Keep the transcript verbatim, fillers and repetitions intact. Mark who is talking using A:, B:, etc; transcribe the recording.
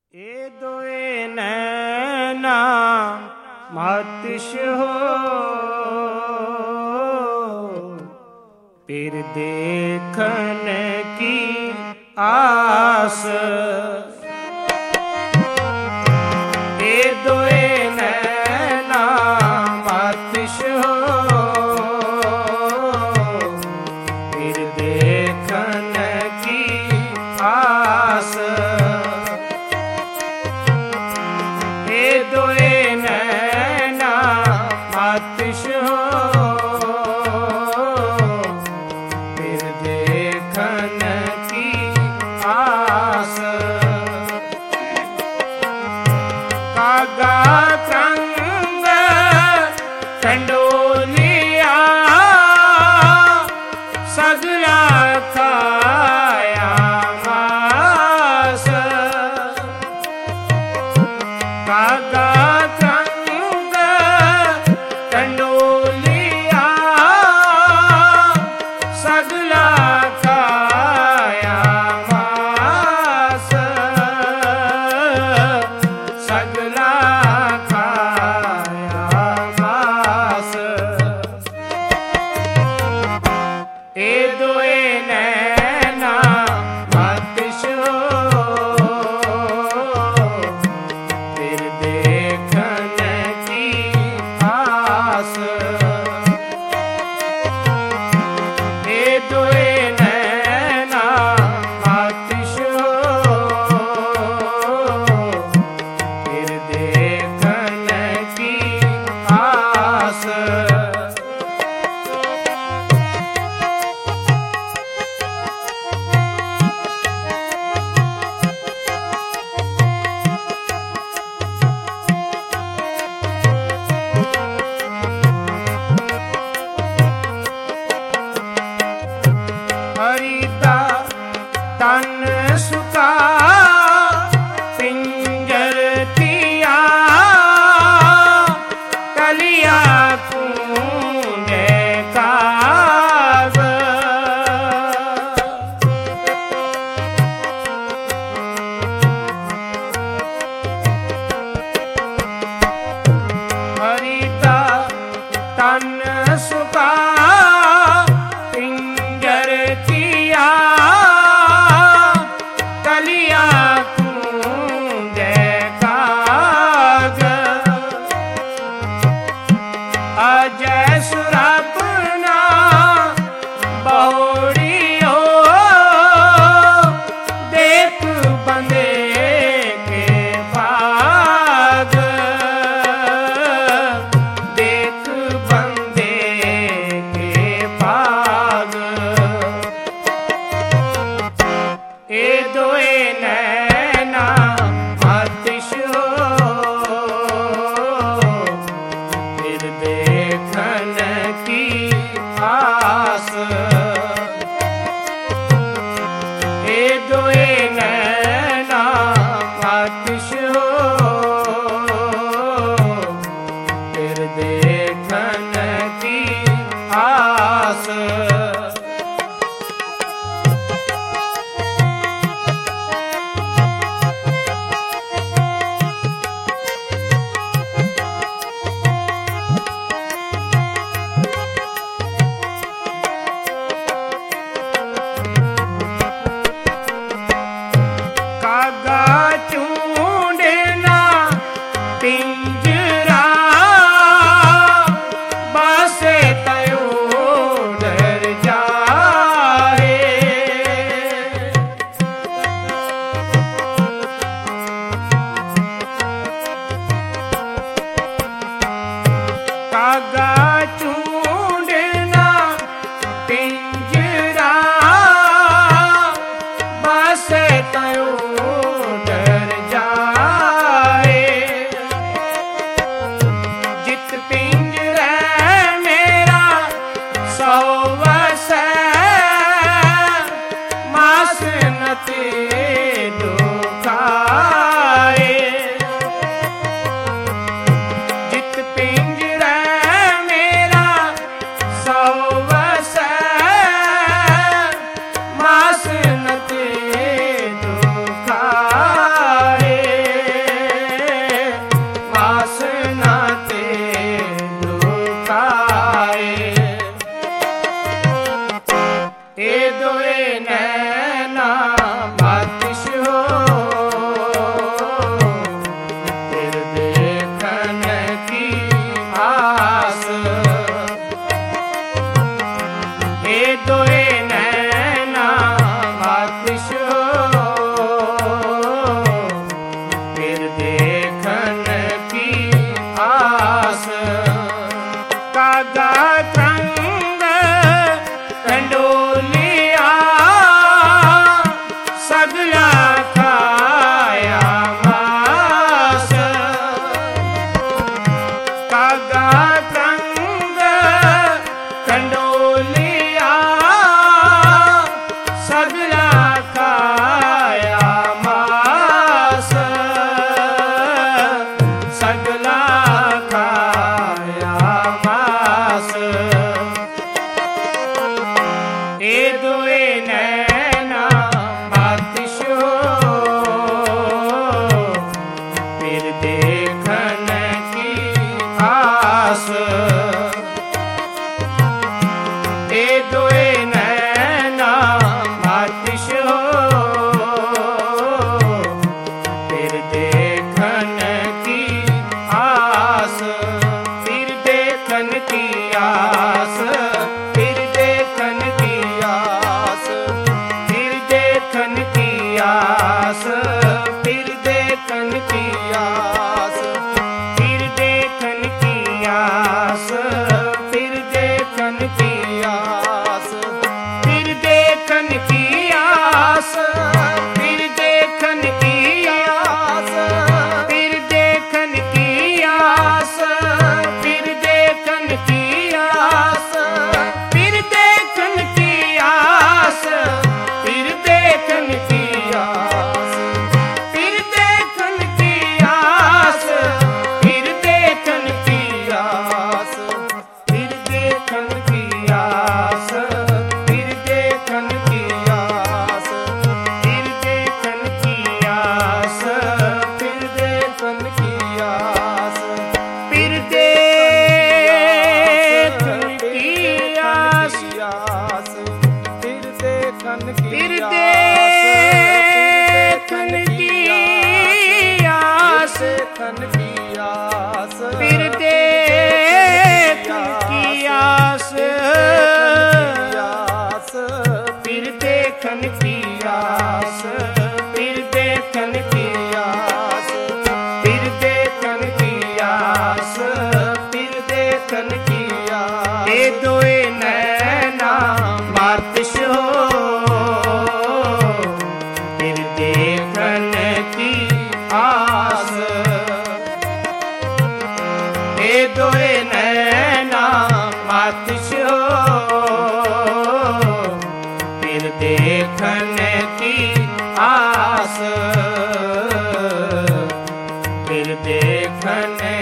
A: ए दोए नैना मातिश हो, फिर देखन की आस। ए दोए नैना मातिश हो, फिर देखन की आस। ए दोए नैना मातिश हो, फिर देखन की आस।
B: की आस,
A: फिर देखन की आस,
B: फिर देखन की आस,
A: फिर देखन की आस, फिर देखन की आस, फिर देखन की आस, फिर देखन की आस, फिर देखन की आस,
B: फिर देखन की आस,
A: फिर देखन की आस,
B: फिर देखन की आस,
A: फिर देखन की आस,
B: फिर देखन की आस,
A: फिर देखन की आस,
B: फिर देखन की आस,
A: फिर देखन की आस,
B: आस, फिर देखन की
A: फिर
B: आस,
A: देखन की आस,
B: देखन की आस,
A: फिर देखन की आस,
B: आस,
A: फिर देखन की आस, फिर देखन की
B: आस,
A: फिर देखन की आस,
B: फिर देखन की आस,
A: ए दोए नैना मातश हो, फिर देखन की आस, ए दोए नैना मातश हो, फिर देखन की आस, फिर देखन